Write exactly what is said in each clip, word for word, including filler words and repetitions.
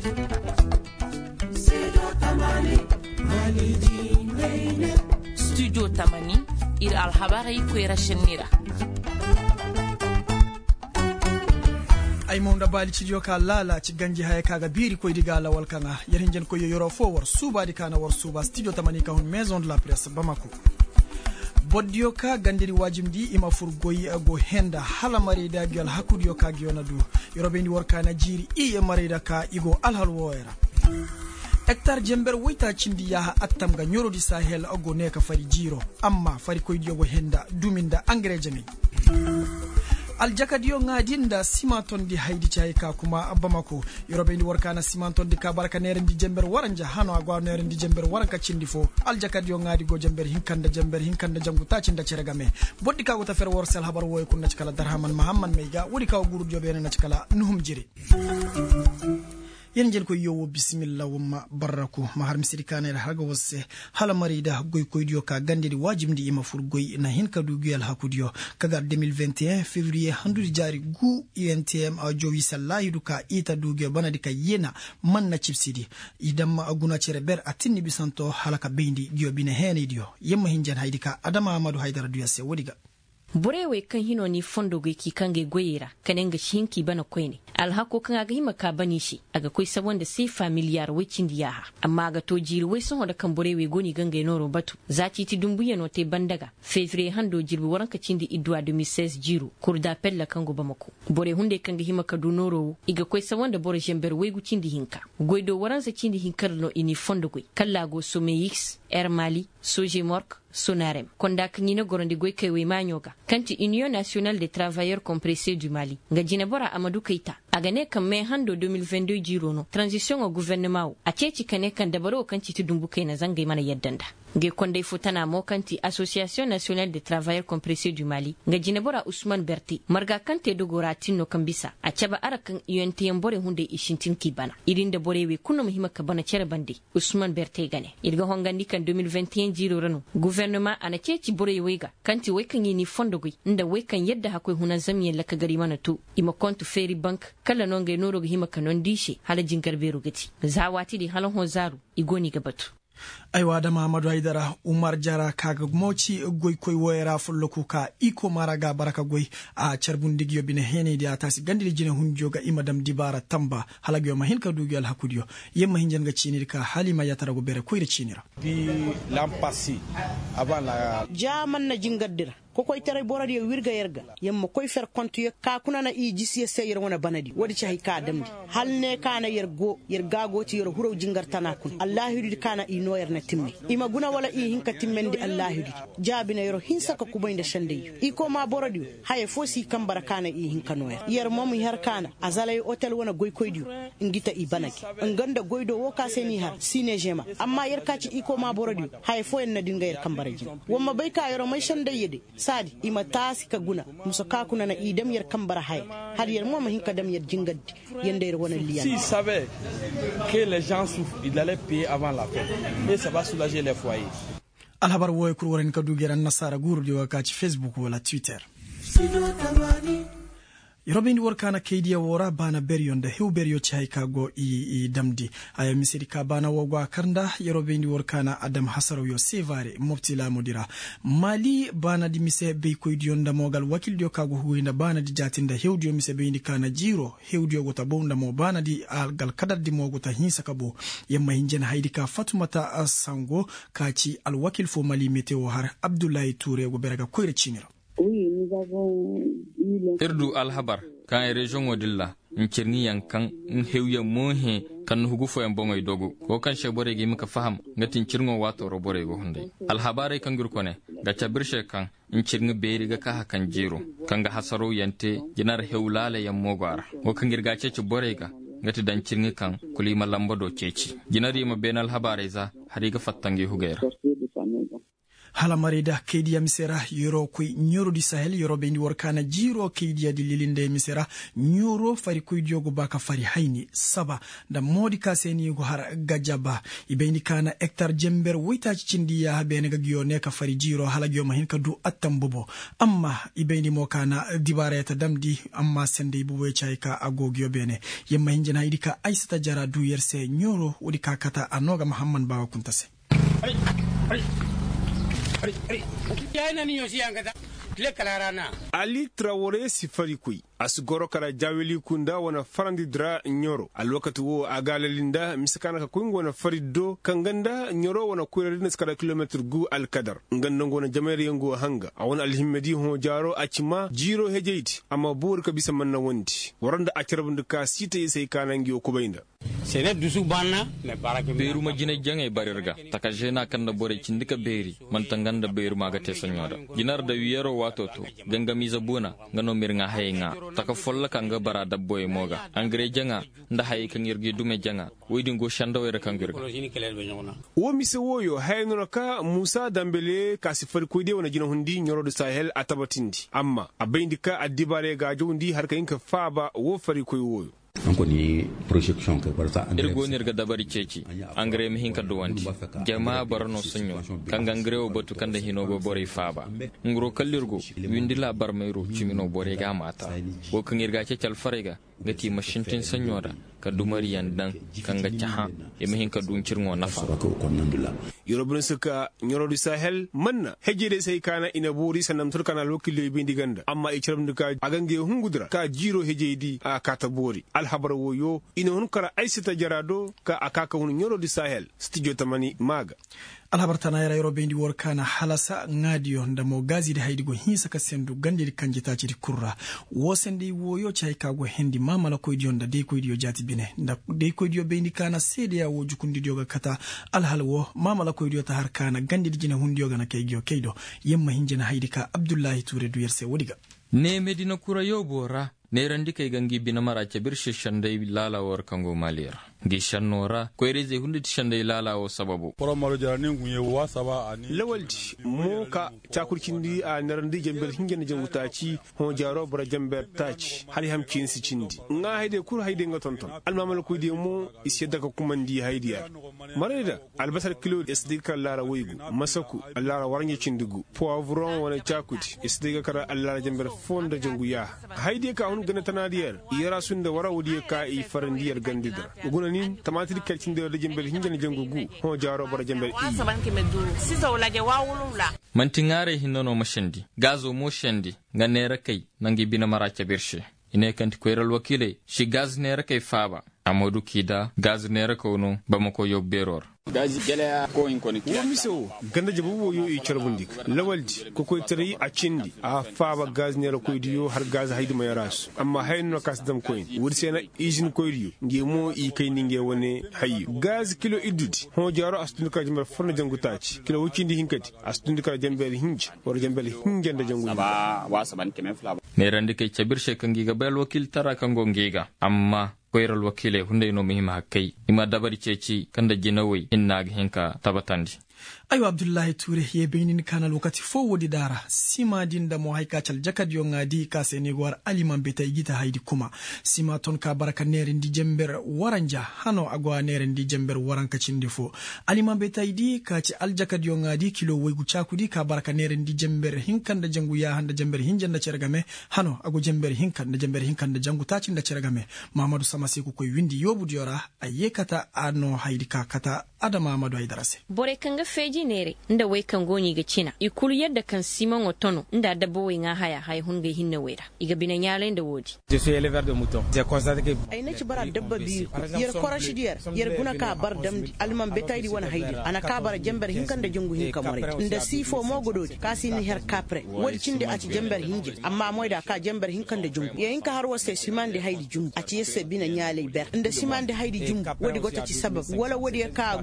Studio Tamani ir alhabari kwera shenira ay monda bali ci joka lala ci ganji hay kaga biri koy diga la wal kanga yaren jen ko yoro fo war suba di kana war suba Studio Tamani ka hon maison de la presse Bamako boddio ka gandiri wajimdi ima furgoyi go henda hala marida gyal hakudio ka gyona du yorobe ndi workana jiri e marida ka igo alhal woera hectare jember woyta cindi yaha attam ga nyorodi sahel ogo ne ka fari jiro amma fari koy diogo henda duminda engrais jami aljakadio ngadinda simanton di haydi chay ka kuma Bamako yorobe ndi workana simanton di ka baraka nere ndi jember waranja hano agwa nere ndi jember waranka cindi fo aljakadio ngadi go jember hinkanda jember hinkanda jangu ta cinda ceregame boddi ka go ta fer worsel habar woy kunna cikala darhaman muhammad meyga wodi ka guru jobe na cikala nuhum jiri yen jel ko yowo bismillah wumma barraku mahar misiri kanere haga wosse hala marida goy koydio ka gandiri wajimdi ima furgoy na hin ka dugiyal hakudio kaga deux mille vingt et un février handu jari gu U N T M a jowi sallahi duka ita dugio banadi ka yena manna chipsidi idam aguna cere ber atinni bisanto halaka bendi dio bine hene dio yemma hinjan haydika adama amadu haydara duyase wodiga burewe kan hino ni fondo ga ki kange goyera kanenga shinki bana koyne alhako kan aga hima ka bani shi aga koy sabon sai familiar wicin diyaha amma aga to jiri wai sun hoda kan burewe goni ganga noro batu zati ti dumbuye no te bandaga fevrier hando jirbi waranka cindi idwa deux mille seize jiro kurda pella kango Bamako bore hunde kanga hima ka du noro iga koy sabon da bore jember wai gu cindi hinka goydo waransa cindi hinkar no ini fondo goy kallago someix air mali soje mork sonarem konda kanyina gorondi goy kewe manyoga kanti Union nationale des travailleurs compressés du Mali nga jina bora Amadou Keita agane kan me hando deux mille vingt-deux jiro no transition au gouvernement a ceci kane kan dabaro kanti tudumbu kai na zangai mana yaddanda nge konde futana mo kanti Association nationale des travailleurs compressés du Mali nga jina bora Ousmane Berti marga kante dogora tinno kambisa a caba arakan U N T M bore hunde ishintin kibana irin da bore we kunno muhimma ka bana cere bande Ousmane Berti gane irga hongandi kan deux mille vingt et un jiro rano gouvernement ana ceci bore wega kanti wai kan yini fondo gui inda wai kan yadda hakoi hunan zamiyan laka gari mana tu ima kontu Ferry Bank kala non ga noro ga hima kanon dishe hala jingar beru gati zawati di halan hozaru igoni gabatu aywa da Muhammadu Haidara Umar Jara kaga moci goy koy woyera fullo kuka iko maraga baraka goy a charbun digyo bine hene dia tasi gandili jine hunjo ga imadam dibara tamba halagyo mahin ka dugyo al hakudio yemma hinjan ga chinir ka halima ya tarago bere koyre chinira bi lampasi avant la jaman na jingaddira ko koy tere boradi wirga yerga yemma koy fer kontu ye ka kuna na i jisiye seyir wona banadi wadi ci hay ka damdi halne kana yergo yerga goti yer huro jingartana kun allah yudi kana i no yerne timmi ima guna wala i hinka timmendi allah yudi jabina yer hinsa ka kubaynde shande i ko ma boradi hay fosi kambara kana i hinka no yer yer mom her kana azalay hotel wona goy koydi ngita i banaki nganda goydo wo ka seni har sine jema amma yer ka ci i ko ma boradi hay fo en na dinga yer kambara ji womma bay ka yer may shande yede sadi ima tasi ka guna muso ka kuna na idam yer kambara hay har yer mo hinka dam yer jingaddi yende yer wona liyan si savait que les gens souffrent il allait payer avant la fête et ça va soulager les foyers alhabar woy kur woren ka dugeran nasara guru di wakati Facebook wala Twitter Yorobindi workana keidia wora bana berionda hew berio chay kago i, i damdi aya misiri ka bana wogwa karnda yorobindi workana Adam Hasaro yo sevare mobtila modira Mali bana di mise be koydionda mogal wakil dio kago huinda bana di jatinda hewdio mise be indi kana jiro hewdio gota bonda mo bana di algal kadar di mo gota hinsa kabo yemma hinjen haidika Fatumata Asango kaci al wakil fo Mali meteo har Abdoulaye Touré go beraga koyre chinira Oui, nous avons eu Irdu alhabar kan e region wadilla nkirni yankan nhewya mohe kan hugu fo en bongoy dogu ko kan shebore gi maka faham ngatin cirngo wato robore go hunde alhabare kan gurkone ga chabirshe kan nkirni beeri ga ka kan jiro kan ga hasaro yante jinar hewlale yam mogwara ko kan girga cece borega ngati dan cirngi kan kulima lambado ceci jinari ma benal habare za hari ga fattangi hugera hala marida keidiya misera yoro koy nyoro di sahel yoro bendi workana jiro keidiya di lilinde misera nyoro fari koy diogo baka fari hayni saba da modi kaseni go har gajaba ibendi kana hectare jember wita cindi ya bene ga giyo ne ka fari jiro hala giyo mahin ka du attambobo amma ibendi mo kana dibareta damdi amma sende bu wecay ka agogiyo bene yemma hinjena idika aisata jara du yerse nyoro wodi ka kata anoga muhammad bawa kuntase Ari, ari, ari, ari. Yana ni yosi yangata. Kile kalarana. Ali Traore sifari kui. Asgoro kara jaweli kunda wana farandi dra nyoro. Alwakati wo agala linda misikana ka kuingo wana farido kanganda nyoro wana kuira rines kara kilometr gu al-kadar. Ngandongo wana jamari yangu hanga. Awana alhimmedi hon jaro achima jiro hejeiti. Ama buur kabisa manna wandi. Waranda acharabandu ka sita yisay kanangi okubainda. Sene dusu banna me barake beru majine jange barirga takajena kanda bore cindika beri mantanganda beru magate sonyoda ginar da wiyero wato to ganga miza buna ngano mirnga hayinga taka folla kanga barada boy moga angre janga nda hay kan yirgi dume janga woydin go shanda wera kangirga wo mise woyo hayno ka Musa Dambele ka sifar koyde wona jina hundi nyoro do Sahel atabatindi amma abayndika adibare ga jondi har kayinka faba wo fari koy woyo ankoni projection ke barta irgo nirga dabari ceci angre mi hinka do wandi jama barno sunyo kanga ngreo botu kanda hinogo bore faba ngro kallirgo windila barmayro cimino bore ga mata wo kangirga cecal farega gati mashintin sanyoda ka dumari yandan kanga caha e mi hinka dun cirngo nafa yorobin suka nyoro du Sahel manna hejede sai kana ina buri sanam turkana lokile bindi ganda amma e ciram duka agange hungudra ka jiro hejedi a kata bori alhabar woyo ina hun kara aisita jarado ka akaka hun nyoro du Sahel studio tamani maga alhabartana yara yoro bendi workana halasa ngadiyo ndamo gazi de haydigo hinsa ka sendu gandiri kanjita ci kurra wo sendi woyo chay kago hendi mamala ko dionda de ko dio jati bine nda de ko dio bendi kana sede ya wo jukundi dioga kata alhalwo mamala ko dio ta har kana gandiri jina hundiyo gana kaygiyo kaydo yemma hinjena haydika Abdullahi Touré du yerse wodiga ne medina kura yobora ne randi kay gangi bina mara cabir shishandai lala war kango malira gishan nora koyreze hundit shandai lala o sababu poromaro jarani kunye wa saba ani lawalti moka takurkindi a narandi jember hingene jangutaci ho jaro bra jember taci hari ham kinsi cindi nga hayde kur hayde nga tonton almamal ko de mo isedda ka kumandi haydiya mareda albasar kilo isdika lara waygu masaku allara warnye cindigu poivron wala chakuti isdika kara allara jember fonda janguya hayde ka hun gana tanadiyar yara sunda wara wudi ka i farandiyar gandidar uguna nin tamatir kalcin da jembel hingene jangugu ho jaro bara jembel i mantingare hinno mashandi gazo mo shandi ganera kai nangi bina maracha birshe ine kanti koyral wakile shi gaz nera kai faba amodu kida gaz nera kono bamako yobberor gazi gele ko in koni wo miso ganda jabu wo yo i charbundik lawaldi ko koy tari a cindi a faba gaz nera koy diyo har gaz haydi ma yaras amma hayno kasdam koy wuri sena izin koy diyo nge mo i kay ninge wone hayy gaz kilo idudi ho jaro astundika jambar forna jangutaci kilo wucindi hinkati astundika jamber hinj wor jamber hinjanda jangu ba wasa ban kemen flaba ne randi kay cabir shekangi ga bel wakil tara kango ngiga amma koyral wakile hunde no mihima hakkai ima dabari ceci kanda jinawai inna hinka tabatandi ayo Abdullahi Touré ye benin kana lokati fo wodi dara sima dinda mo hayka cal jakad yo ngadi ka senegor aliman beta igita haydi kuma sima ton ka baraka nere ndi jember waranja hano agwa nere ndi jember waranka cindi fo aliman beta idi ka ci al jakad yo ngadi kilo waygu chakudi ka baraka nere ndi jember hinkanda jangu ya handa jember hinjanda cergame hano ago jember hinkanda jember hinkanda jangu tacinda cergame Mamadou Samasi ko koy windi yobudi yora ayekata ano haydi ka kata adama Mamadou Haydarase bore kanga feji nere nda wai kan goni ga cina ikulu yadda kan simon otono nda dabbo wai nga haya hay hunga hinna wera iga binan yalen da wodi je suis éleveur de mouton j'ai constaté que ay na ci bara dabba bi yer korashi diyar yer guna ka bar damdi alman betaydi wona haydi ana ka bara jambar hinkan da jungu hinka more nda sifo mo gododi kasi ni her kapre wodi cinde aci jambar hinje amma moyda ka jambar hinkan da jungu ye hinka har wase simande haydi jungu aci yesse binan yale ber nda simande haydi jungu wodi gota ci sabab wala wodi ka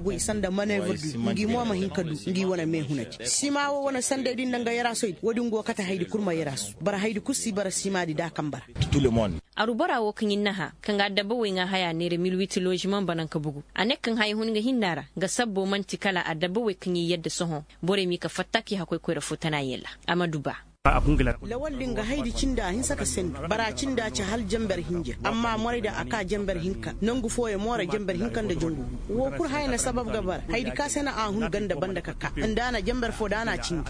go isanda maneuver du ngi mo ma hin kadu ngi wona me hunati sima wo wona sande din nga yara soy wodi ngo kata haydi kurma yara su bara haydi kusi bara sima di da kambara tout le monde arubara wo kin naha kan ga dabba we nga haya ne mil witi logement banan ka bugu anek kan hay hun nga hinnara ga sabbo manti kala adabba we kin yadda soho bore mi ka fattaki hakoy ko rafutana yella amaduba lawal dinga haidi cinda hin saka sen bara cinda ci hal jambar hinje amma mori da aka jambar hinka nangu foye mora jambar hinkan da jongu wo kur hayna sabab gabar haidi ka sena a hun ganda banda kaka andana jambar fo dana cin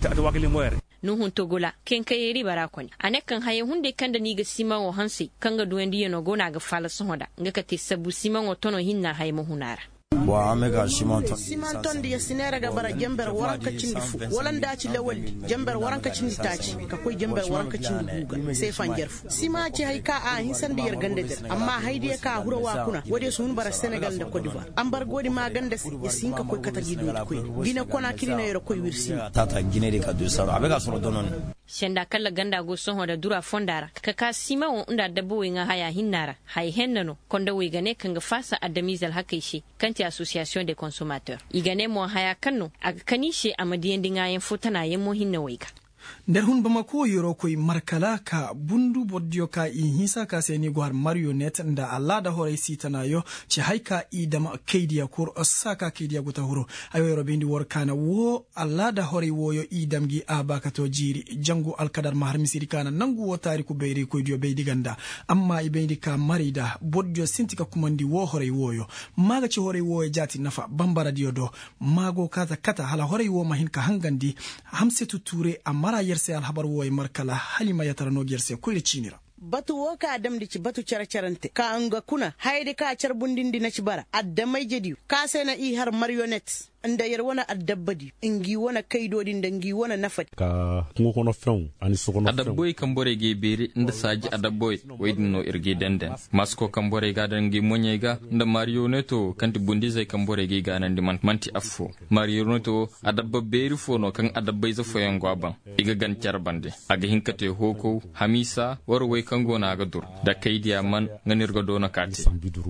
nuhun togola ken kayeri barakon anek kan haye hunde kanda ni ga sima wo hansi kanga duwendi no gona ga fala sohoda ngaka te sabu sima wo tono hinna hay mo hunara wa amega simanton simanton di sinera ga bara jambar waranka cindi fu walan daci lawalli jambar waranka cindi taci ka koy jambar waranka cindi buga sai fanjar fu sima ci hay ka a hin sandi yar gande der amma haydi ka hura wa kuna wode sun bara Senegal da Cote d'Ivoire an bar godi ma ganda ya sin ka koy kata gido koy gina kona kirina yaro koy wirsi tata gine de ka do saro abega soro donon shenda kala ganda go son hoda dura fondara ka ka sima wo unda dabbo we nga haya hinnara hay hennano konda we gane kanga fasa adamizal hakaishi kanti association des consommateurs igane mo haya kanno aga kanishe amadiyen dinga yen fotana yen mo hinna wayka nder hun bamako yoro koy markala ka bundu boddio ka i hisa ka seni gwar marionette nda alada hore sitana yo ci haika idam keidia kur osaka keidia guta huro ayo yoro bindi wor kana wo alada hore woyo idam gi abaka to jiri jangu alkadar mahar misiri kana nangu wo tariku beiri ko dio beidi ganda amma i beidi ka marida boddio sintika kumandi wo hore woyo maga ci hore woyo jati nafa bambara diodo mago kata kata hala hore wo mahin ka hangandi hamse tuture amara yerse alhabar woy markala halima yatarano yerse kuyre cinira batu wo ka adam dici batu cara carante ka anga kuna hayde ka car bundindi na ci bara addamai jadi ka sai na i har marionette anda yar wana addabadi ingi wana kaidodin da ngi wana nafat ka kungo kono fen ani sokono fen adabboy kambore ge beri nda saji adabboy waydino irge denden masko kambore ga dangi monyega nda marionetto kanti bundizai kambore ge ga nan man manti affo marionetto adabba beri fono kan adabbai za foyen gwaban iga gan charbande aga hinkate hoko hamisa warway kango na ga dur da kaidiya man nganirga dona kati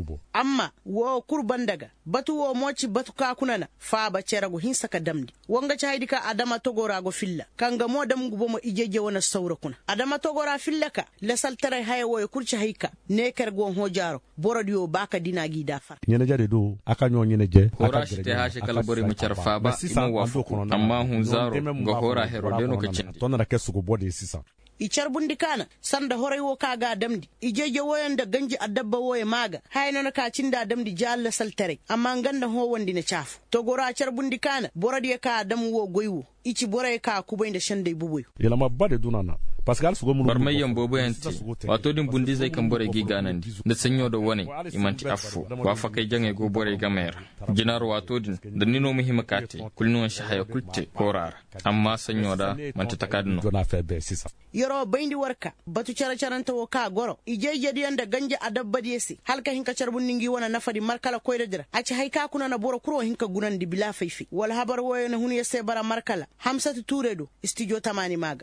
amma wo kurban daga batu wo moci batu ka kunana ba cerago hin saka damdi wanga chaydi ka adama togora go filla kanga mo dam gubo mo ijeje wona sawra kuna adama togora filla ka la saltare hay wo kurci hayka ne ker go ho jaro borodio baka dinagi dafar nyene jade do aka nyo nyene je aka te hashe kala bori mu charfa ba imo wafu amma hun zaro go hora herode no kacin tonna ke sugo bode sisa ichar bundikana sanda horai wo kaga damdi ijeje woyan da ganji adabba woye maga hayno na kacin da damdi jalla saltare amma ganda ho wandi na chafu to gora char bundikana boradi ka dam wo goywo ichi boray ka kubai da shandai buboy yala mabade dunana pascal sugo mun barmayan bobo yanti wato din bundi zai kan bore gi ganandi da sanyo da wani imanti afo wa fa kai jange go bore gamer jinar wato din da nino muhimma kate kulnu shi haya kulte korar amma sanyo da manti takadno jona febe sisa yoro baindi warka batu cara caranta wo ka goro ijeje diyan da ganje adabba yesi halka hinka charbun ningi wana nafadi markala koyda dira aci hayka kuna na boro kuro hinka gunandi bila faifi wal habar woyo na hunu yese bara markala hamsatu turedo studio tamani maga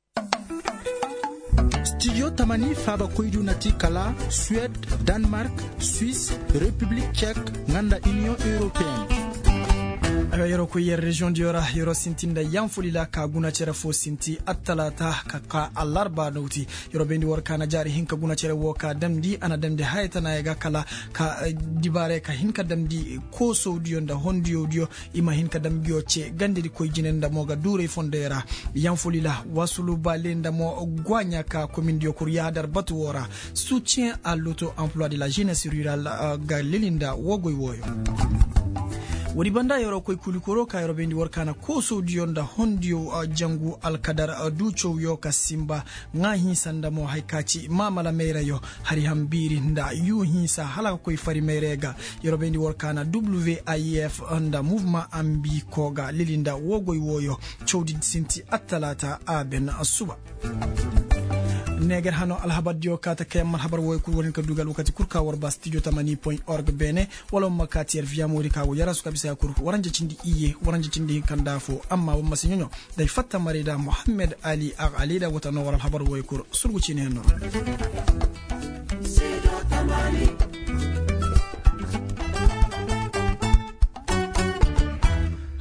studio tamani faba koydu nati kala Suède, Danemark, Suisse, République tchèque nganda Union européenne. ayo yoro ko yer region diora yoro sintinda yanfulila ka guna cere fo sinti attalata ka ka alarba nauti yoro bendi wor kana jari hinka guna cere wo ka damdi ana damde haytana ga kala ka dibare ka hinka damdi ko saudiyo nda hondiyo dio ima hinka dambiyo ce gandedi koy jinenda moga dure fondera yanfulila wasulu balenda mo gwanya ka commune dio kur yadar batu wora soutien à l'auto-emploi de la jeunesse rurale uh, ga lelinda wogoy woyo wodi banda yoro koy kulikoro ka yoro bendi workana ko sodiyo nda hondiyo uh, jangu alkadar uh, ducho yo ka simba nga hinsanda mo haikachi mamala meira yo hari hambiri nda yu hinsa hala koy fari meirega yoro bendi workana W I F nda mouvement ambi koga lilinda wogoy woyo chowdi sinti atalata aben asuba neger hano alhabadio kata kayam habar woy kur wonin ka dugal wakati kurka warba studio tamani point org bene wala makati er via mori ka wo yarasu kabisa kur waranje cindi iye waranje cindi kandafo amma wamma sinyo day fatta marida Muhammad Ali ag alida wotano waral habar woy kur surgu cini henno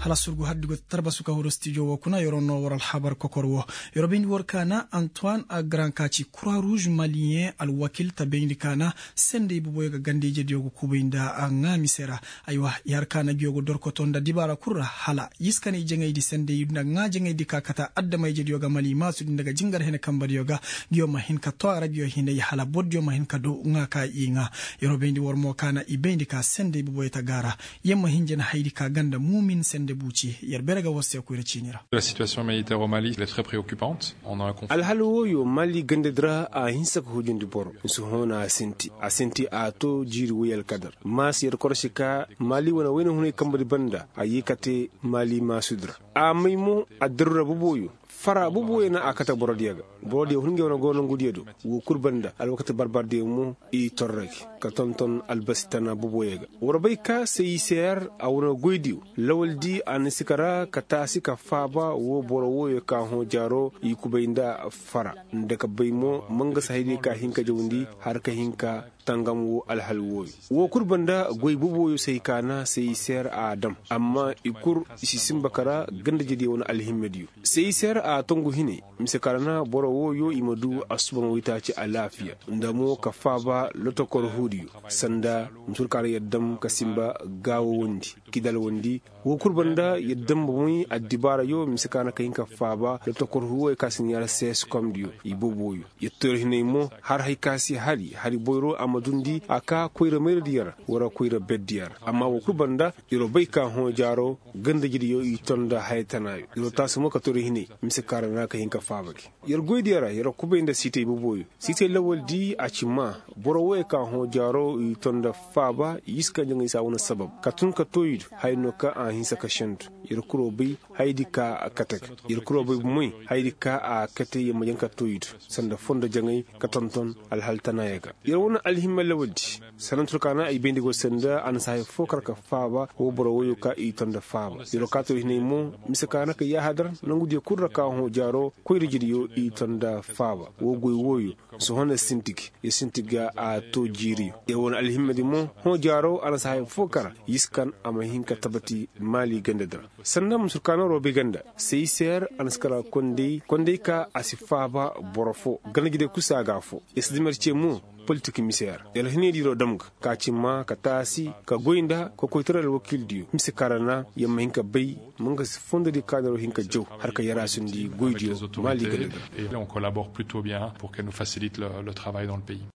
hala surgu haddigo tarba suka horo studio wo kuna yorono waral habar kokorwo yorobin workana Antoine Agrankachi Croix Rouge malien al wakil tabindi kana sende buboy ga gandeje diogo kubinda anga misera aywa yarkana gyogo dorkotonda dibara kurra hala yiskani jengay di sende yudna nga jengay di kakata addamay je dioga mali masu daga jingar hene kamba dioga gyo mahin ka to radio hine ya hala boddio mahin ka do nga ka inga yorobin wormo kana ibendi ka sende buboy tagara yemma hinjena haydi ka ganda mumin sende buci yerberega wosse ko recinira. La situation militaire au Mali est très préoccupante. On a un conflit. Alhalu yo Mali gandedra a hinsa ko hujundi bor su hona asinti asinti ato jiri wuyal kadar mas yer korshika Mali wana wena hune kambadi banda ayikate Mali masudra a maymo adarra buboyo fara bubu na akata borodiyaga borodiya hunge wana gono ngudiyedo wo kurbanda alwakata barbarde mu i torreki ka tonton albastana bubu yega worobay ka seyser awna goydiw lawaldi an sikara kata sika faba wo boro wo ka ho jaro i kubayinda fara ndaka baymo manga sahidi ka hinka jawndi har ka hinka tangam wo alhalwo wo kurbanda goy bubu yo sey kana seyser adam amma ikur isisim bakara ganda jidi wona alhimmediyo seyser a tongu hine msekarana boro wo yo imadu asuban witaci a lafiya ndamo ka faba lotokor hudiyo sanda msurkar yaddam kasimba gawo wondi kidal wondi wo kurbanda yaddam bumi adibara yo msekana kayinka faba lotokor huwo kasin yara ses komdiyo iboboyo yettor hine mo har hay kasi hari hari boyro amadundi aka koyra merdiyar wara koyra beddiyar amma wo kurbanda yoro bayka ho jaro ganda jidi yo itonda haytanayo yoro tasmo ka tori hine karana ka hinka fabaki yar goydiyara yar kubenda site buboyo site lawol di achima borowe ka ho jaro i tonda faba yiska janga isa wona sabab katun ka toyid hayno ka a hinsa ka shantu yar kurobi haydi ka akatak yar kurobi muy haydi ka a kate yema janka toyid sanda fonda jangay ka tonton al haltana yaga yar wona alhimma lawdi sanan turkana ay bendigo sanda an sahay fokar ka faba wo borowe ka i tonda faba yar ka to hinay mo misakana ka ya hadar nangu di kurra ka ho jaro koyri jidi yo i tonda faba wo goy woyo so hona sintik e sintiga a to jiri e won alhimmadi mo ho jaro ala sahay fokara yiskan ama hinka tabati Mali gandadra sanna musurkano robe ganda sey ser anskara konde konde ka asifaba borofo ganagide kusaga fo esdimer chemu politique misère el hinedi ro damga ka cimma ka tasi ka goynda ko koytral wakil diyo mise karana yamma hinka bay munga fonde di kadro hinka jow har ka yara sundi goydiyo Mali gandadra et on collabore plutôt bien pour qu'elle nous facilite le, le travail dans le pays.